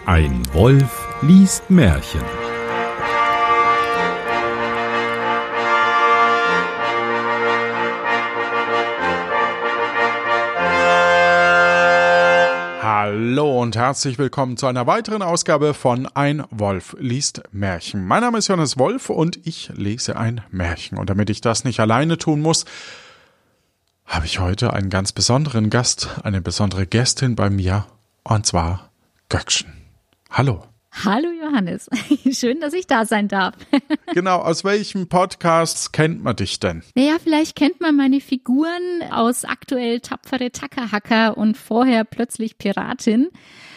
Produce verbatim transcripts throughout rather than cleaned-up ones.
Ein Wolf liest Märchen. Hallo und herzlich willkommen zu einer weiteren Ausgabe von Ein Wolf liest Märchen. Mein Name ist Johannes Wolf und ich lese ein Märchen. Und damit ich das nicht alleine tun muss, habe ich heute einen ganz besonderen Gast, eine besondere Gästin bei mir, und zwar Göckchen. Hallo. Hallo Johannes, schön, dass ich da sein darf. Genau, aus welchem Podcast kennt man dich denn? Naja, vielleicht kennt man meine Figuren aus aktuell Tapfere Tackerhacker und vorher plötzlich Piratin.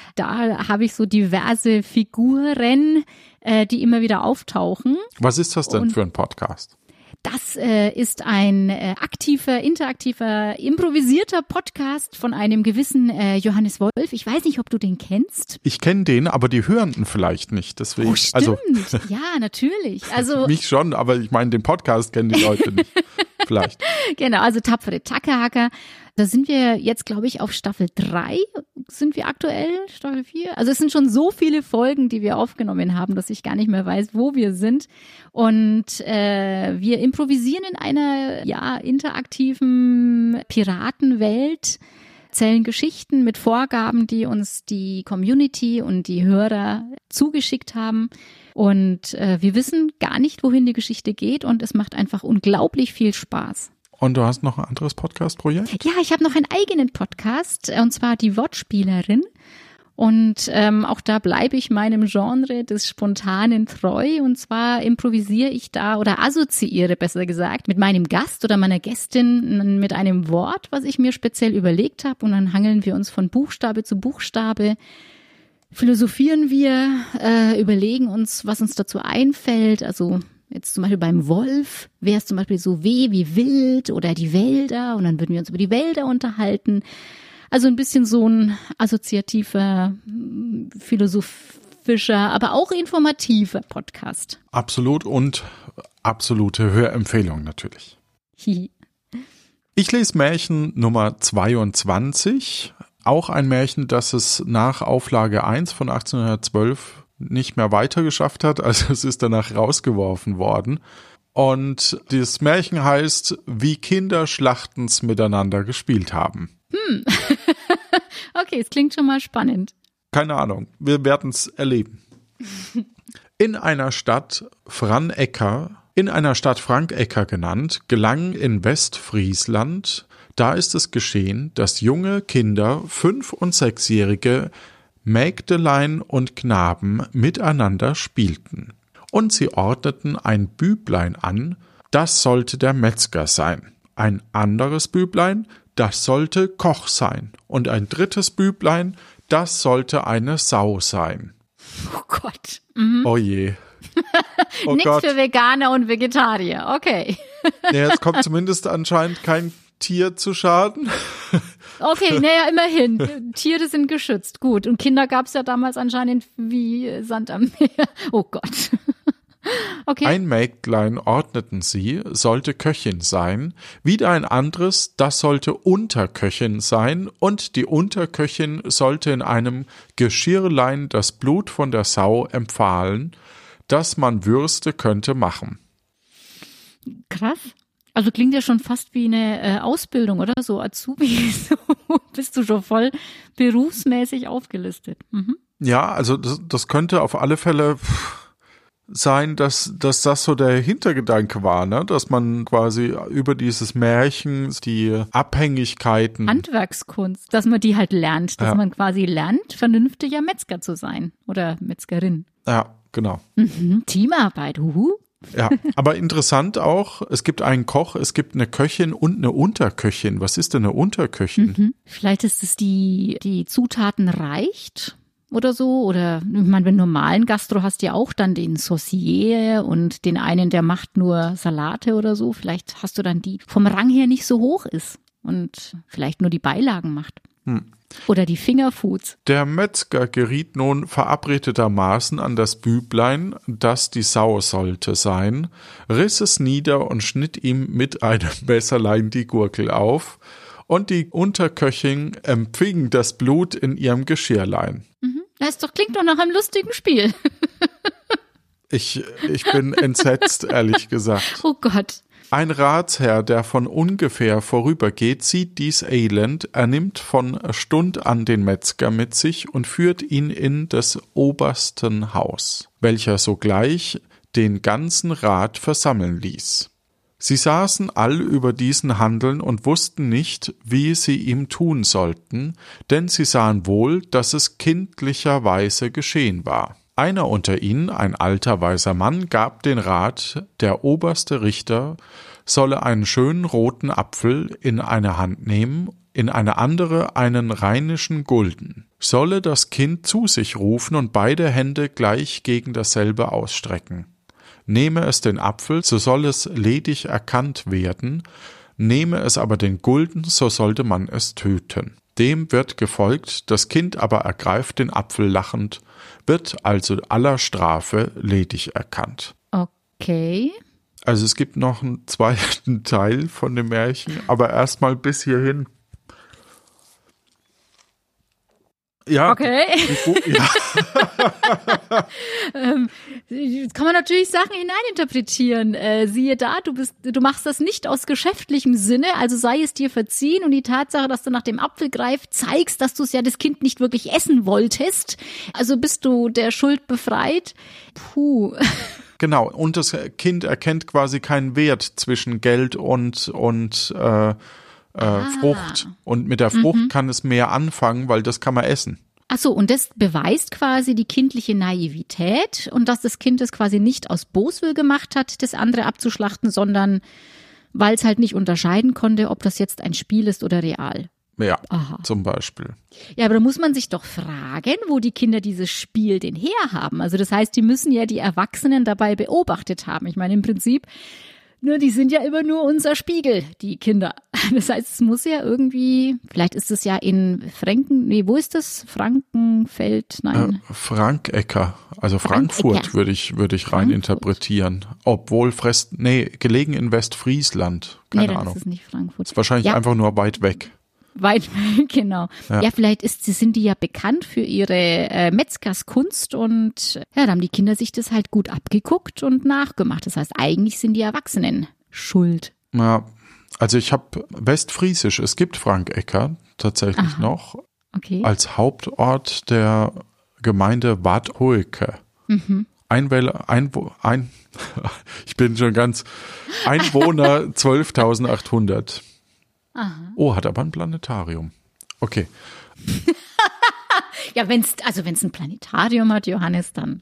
Da habe ich so diverse Figuren, äh, die immer wieder auftauchen. Was ist das denn und für ein Podcast? Das äh, ist ein äh, aktiver, interaktiver, improvisierter Podcast von einem gewissen äh, Johannes Wolf. Ich weiß nicht, ob du den kennst. Ich kenne den, aber die Hörenden vielleicht nicht. Deswegen, Oh, stimmt. Also, ja, natürlich. Also mich schon, aber ich meine, den Podcast kennen die Leute nicht. Vielleicht. Genau, also Tapfere Tackerhacker. Da sind wir jetzt, glaube ich, auf Staffel drei. Sind wir aktuell? Staffel vier? Also es sind schon so viele Folgen, die wir aufgenommen haben, dass ich gar nicht mehr weiß, wo wir sind. Und äh, wir improvisieren in einer ja interaktiven Piratenwelt, erzählen Geschichten mit Vorgaben, die uns die Community und die Hörer zugeschickt haben. Und äh, wir wissen gar nicht, wohin die Geschichte geht, und es macht einfach unglaublich viel Spaß. Und du hast noch ein anderes Podcast-Projekt? Ja, ich habe noch einen eigenen Podcast, und zwar die Wortspielerin. Und ähm, auch da bleibe ich meinem Genre des Spontanen treu. Und zwar improvisiere ich da oder assoziiere, besser gesagt, mit meinem Gast oder meiner Gästin mit einem Wort, was ich mir speziell überlegt habe. Und dann hangeln wir uns von Buchstabe zu Buchstabe, philosophieren wir, äh, überlegen uns, was uns dazu einfällt. Also jetzt zum Beispiel beim Wolf wäre es zum Beispiel so W wie wild oder die Wälder, und dann würden wir uns über die Wälder unterhalten. Also ein bisschen so ein assoziativer, philosophischer, aber auch informativer Podcast. Absolut, und absolute Hörempfehlung natürlich. Hi. Ich lese Märchen Nummer zweiundzwanzig, auch ein Märchen, das es nach Auflage eins von achtzehnhundertzwölf nicht mehr weitergeschafft hat, also es ist danach rausgeworfen worden. Und das Märchen heißt, wie Kinder Schlachtens miteinander gespielt haben. Hm. Okay, es klingt schon mal spannend. Keine Ahnung, wir werden es erleben. In einer Stadt Franecker, in einer Stadt Frankecker genannt, gelang in Westfriesland, da ist es geschehen, dass junge Kinder, fünf- und sechsjährige Mägdelein und Knaben miteinander spielten. Und sie ordneten ein Büblein an, das sollte der Metzger sein. Ein anderes Büblein, das sollte Koch sein. Und ein drittes Büblein, das sollte eine Sau sein. Oh Gott. Mhm. Oh je. Oh Nichts Gott. für Veganer und Vegetarier, okay. Ja, es kommt zumindest anscheinend kein Tier zu Schaden. Okay, naja, immerhin. Tiere sind geschützt, gut. Und Kinder gab es ja damals anscheinend wie Sand am Meer. Oh Gott. Okay. Ein Mägdlein ordneten sie, sollte Köchin sein, wieder ein anderes, das sollte Unterköchin sein, und die Unterköchin sollte in einem Geschirrlein das Blut von der Sau empfahlen, dass man Würste könnte machen. Krass. Also klingt ja schon fast wie eine äh, Ausbildung, oder? So Azubi, so bist du schon voll berufsmäßig aufgelistet. Mhm. Ja, also das, das könnte auf alle Fälle sein, dass, dass das so der Hintergedanke war, ne? Dass man quasi über dieses Märchen die Abhängigkeiten... Handwerkskunst, dass man die halt lernt, dass Ja. man quasi lernt, vernünftiger Metzger zu sein oder Metzgerin. Ja, genau. Mhm. Teamarbeit, huhu. Ja, aber interessant auch, es gibt einen Koch, es gibt eine Köchin und eine Unterköchin. Was ist denn eine Unterköchin? Mhm. Vielleicht ist es die, die Zutaten reicht oder so. Oder ich meine, wenn du normalen Gastro hast, ja auch dann den Saucier und den einen, der macht nur Salate oder so. Vielleicht hast du dann die vom Rang her nicht so hoch ist und vielleicht nur die Beilagen macht. Hm. Oder die Fingerfoods. Der Metzger geriet nun verabredetermaßen an das Büblein, das die Sau sollte sein, riss es nieder und schnitt ihm mit einem Messerlein die Gurgel auf, und die Unterköchin empfing das Blut in ihrem Geschirrlein. Mhm. Das doch, klingt doch nach einem lustigen Spiel. Ich, ich bin entsetzt, ehrlich gesagt. Oh Gott. Ein Ratsherr, der von ungefähr vorübergeht, sieht dies Elend, er nimmt von Stund an den Metzger mit sich und führt ihn in des obersten Haus, welcher sogleich den ganzen Rat versammeln ließ. Sie saßen all über diesen Handeln und wussten nicht, wie sie ihm tun sollten, denn sie sahen wohl, dass es kindlicherweise geschehen war. Einer unter ihnen, ein alter weiser Mann, gab den Rat, der oberste Richter solle einen schönen roten Apfel in eine Hand nehmen, in eine andere einen rheinischen Gulden, solle das Kind zu sich rufen und beide Hände gleich gegen dasselbe ausstrecken. Nehme es den Apfel, so soll es ledig erkannt werden, nehme es aber den Gulden, so sollte man es töten. Dem wird gefolgt, das Kind aber ergreift den Apfel lachend, wird also aller Strafe ledig erkannt. Okay. Also es gibt noch einen zweiten Teil von dem Märchen, aber erstmal bis hierhin. Ja. Okay. Die, ja. ähm, jetzt kann man natürlich Sachen hineininterpretieren. Äh, siehe da, du bist, du machst das nicht aus geschäftlichem Sinne, also sei es dir verziehen und die Tatsache, dass du nach dem Apfel greifst, zeigst, dass du es ja das Kind nicht wirklich essen wolltest. Also bist du der Schuld befreit. Puh. Genau, und das Kind erkennt quasi keinen Wert zwischen Geld und, und äh, Äh, ah. Frucht. Und mit der Frucht mhm. kann es mehr anfangen, weil das kann man essen. Ach so, und das beweist quasi die kindliche Naivität und dass das Kind es quasi nicht aus Boswill gemacht hat, das andere abzuschlachten, sondern weil es halt nicht unterscheiden konnte, ob das jetzt ein Spiel ist oder real. Ja, Aha. Zum Beispiel. Ja, aber da muss man sich doch fragen, wo die Kinder dieses Spiel denn herhaben. Also das heißt, die müssen ja die Erwachsenen dabei beobachtet haben. Ich meine, im Prinzip, nur die sind ja immer nur unser Spiegel, die Kinder. Das heißt, es muss ja irgendwie, vielleicht ist es ja in Franken, nee, wo ist das? Frankenfeld? Nein. Äh, Frankecker, also Frankfurt Frankecker. würde ich, würde ich rein Frankfurt. interpretieren. Obwohl, Frest, nee, gelegen in Westfriesland. Keine nee, dann Ahnung. ist es nicht Frankfurt. Ist wahrscheinlich ja. einfach nur weit weg. Weit weg, genau. Ja, Ja. vielleicht ist, sind die ja bekannt für ihre äh, Metzgerskunst und ja, da haben die Kinder sich das halt gut abgeguckt und nachgemacht. Das heißt, eigentlich sind die Erwachsenen schuld. Ja, also ich habe Westfriesisch, es gibt Frankecker tatsächlich Aha. noch Okay. als Hauptort der Gemeinde Bad Hoeke. Mhm. Einwähler, Einwo, ein, ich bin schon ganz, Einwohner zwölftausendachthundert. Aha. Oh, hat aber ein Planetarium. Okay. Ja, wenn's, also wenn es ein Planetarium hat, Johannes, dann.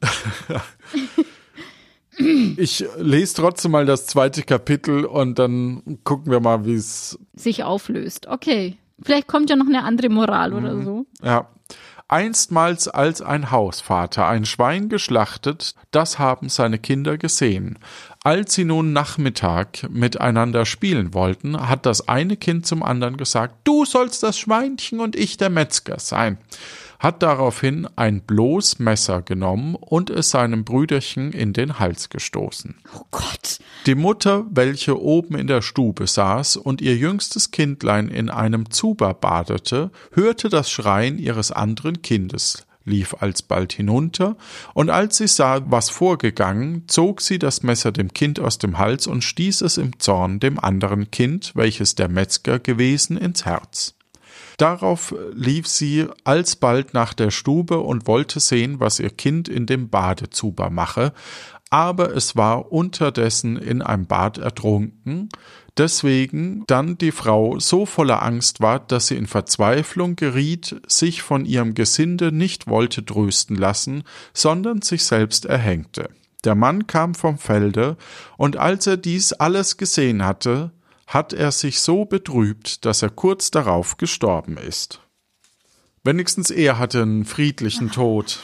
Ich lese trotzdem mal das zweite Kapitel und dann gucken wir mal, wie es sich auflöst. Okay. Vielleicht kommt ja noch eine andere Moral Mhm. oder so. Ja. Einstmals als ein Hausvater ein Schwein geschlachtet, das haben seine Kinder gesehen. Als sie nun Nachmittag miteinander spielen wollten, hat das eine Kind zum anderen gesagt, du sollst das Schweinchen und ich der Metzger sein. Hat daraufhin ein bloß Messer genommen und es seinem Brüderchen in den Hals gestoßen. Oh Gott. Die Mutter, welche oben in der Stube saß und ihr jüngstes Kindlein in einem Zuber badete, hörte das Schreien ihres anderen Kindes, lief alsbald hinunter, und als sie sah, was vorgegangen, zog sie das Messer dem Kind aus dem Hals und stieß es im Zorn dem anderen Kind, welches der Metzger gewesen, ins Herz. Darauf lief sie alsbald nach der Stube und wollte sehen, was ihr Kind in dem Badezuber mache, aber es war unterdessen in einem Bad ertrunken, deswegen dann die Frau so voller Angst war, dass sie in Verzweiflung geriet, sich von ihrem Gesinde nicht wollte trösten lassen, sondern sich selbst erhängte. Der Mann kam vom Felde, und als er dies alles gesehen hatte, hat er sich so betrübt, dass er kurz darauf gestorben ist. Wenigstens er hatte einen friedlichen Tod.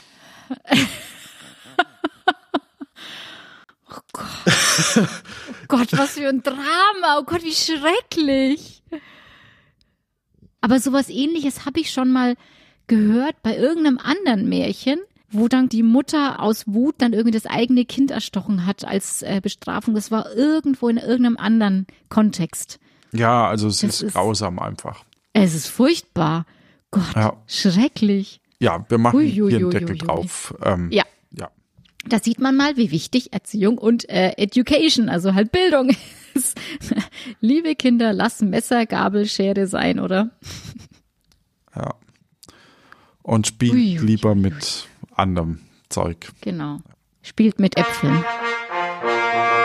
Oh Gott. Oh Gott, was für ein Drama. Oh Gott, wie schrecklich. Aber sowas Ähnliches habe ich schon mal gehört bei irgendeinem anderen Märchen, wo dann die Mutter aus Wut dann irgendwie das eigene Kind erstochen hat als äh, Bestrafung. Das war irgendwo in irgendeinem anderen Kontext. Ja, also es Das ist, ist- grausam einfach. Es ist furchtbar. Gott, Ja. schrecklich. Ja, wir machen Ui, ui, hier einen ui, Deckel ui, ui. drauf. Ähm, Ja. ja. Da sieht man mal, wie wichtig Erziehung und äh, Education, also halt Bildung ist. Liebe Kinder, lass Messer, Gabel, Schere sein, oder? Ja. Und spielt Ui, ui, lieber ui, mit anderem Zeug. Genau. Spielt mit Äpfeln.